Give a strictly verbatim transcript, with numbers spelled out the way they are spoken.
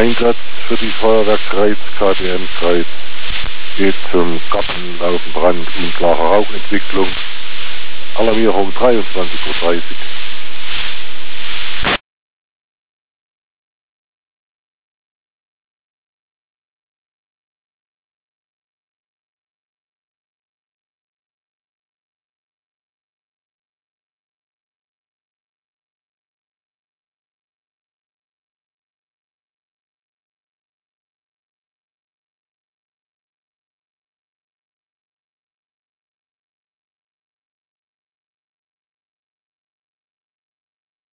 Einsatz für die Feuerwerkkreis, K D M-Kreis, geht zum Garten, Laufenbrand, unklare Rauchentwicklung. Alarmierung dreiundzwanzig Uhr dreißig.